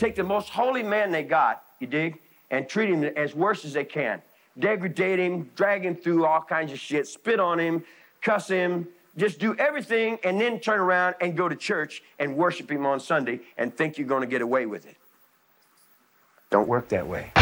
take the most holy man they got, you dig, and treat him as worse as they can. Degrade him, drag him through all kinds of shit, spit on him, cuss him, just do everything, and then turn around and go to church and worship him on Sunday and think you're going to get away with it. Don't work that way.